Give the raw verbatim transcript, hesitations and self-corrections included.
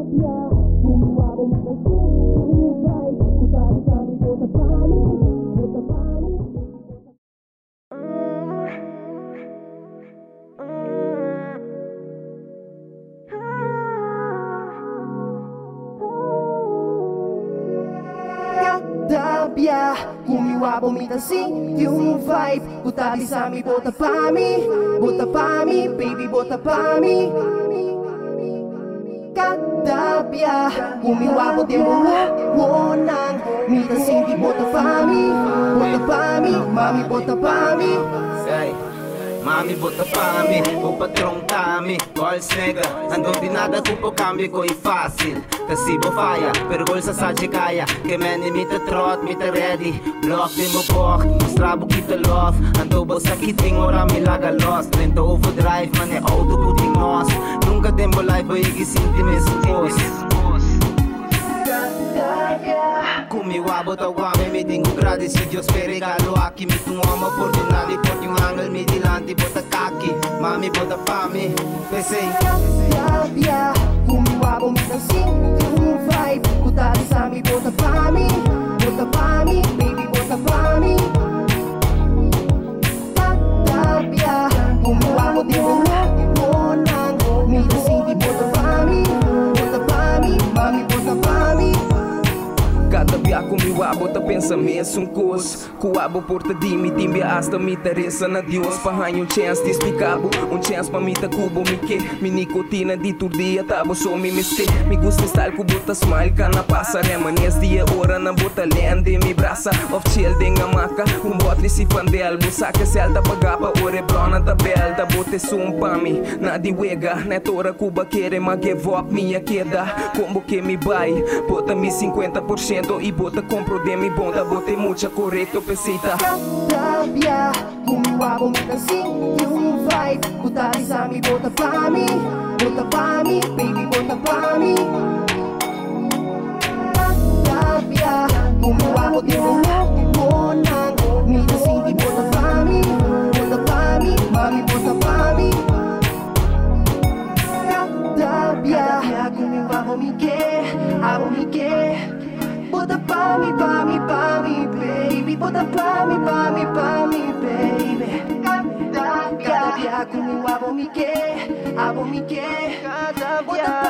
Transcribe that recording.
Kumiwabo mita assim, yung vibe Bota bisa mi, bota pa mi Bota pa mi, baby, bota pa mi Kadabia Kumiwabo din mo wonang Mita sindi, bota pa mi Bota pa mi, mami, bota pa mi Say Mami, bota pa mi, o patrão tá mi Gols nega, andou de nada culpa o câmbio coi fácil Kasi bo fire, pero gol sa sadje kaya Que meni mita trot, mita ready Block din mo bok, mostrabo kita love Andou bo sa kiting, ora mi laga lost Lento overdrive, man é auto puting nós Nunca dem bo life, bo igisinti me supos Kumiwabo tawame, me tengo agradecido Espere galo aqui, me tum uma oportunidade Porque um angle me dilante, bota kaki Mami, bota pa mi, pensei Kumiwabo me assim, yung vibe Bota bisa mi, bota pa mi Bota pa mi, baby, bota pa mi Kadabia Kumiwabo din mo wonang Mita sindi, bota pa mi Bota pa mi, mami, bota pa mi Cada dia kumiwabo ta pensamento um cos Kuwabo porta di mi timbia hasta mi teresa na Dios Pahanho um chance de explicabo Um chance pa mi ta kubo mi que Mi nicotina di tur dia tabo so mi miste Mi gusta style ku bota smile ka na passa Remanes dia ora na bota lende mi braça Of chill denga maca Um botli si fandel Busaka se alta pagapa ore brona da bel Da bote sum pa mi Na di wega Netora kuba quere ma give up minha queda Como que mi vai Bota mi cinquenta por cento E bota compro de mi bonda Botei mucha correto pesita Kadabia Kumiwabo me assim, yung vibe Bota bisa mi, bota pa mi Bota pa mi, baby, bota pa mi Kadabia Kumiwabo din mo wonang Mita sindi, bota pa mi Bota pa mi, mami, bota pa mi Kadabia Kumiwabo mi que, abo mi que Bota pa mi, pa mi, pa mi, baby Bota pa mi, pa mi, pa mi, baby Cada dia kumiwabo mi que, abo mi que Bota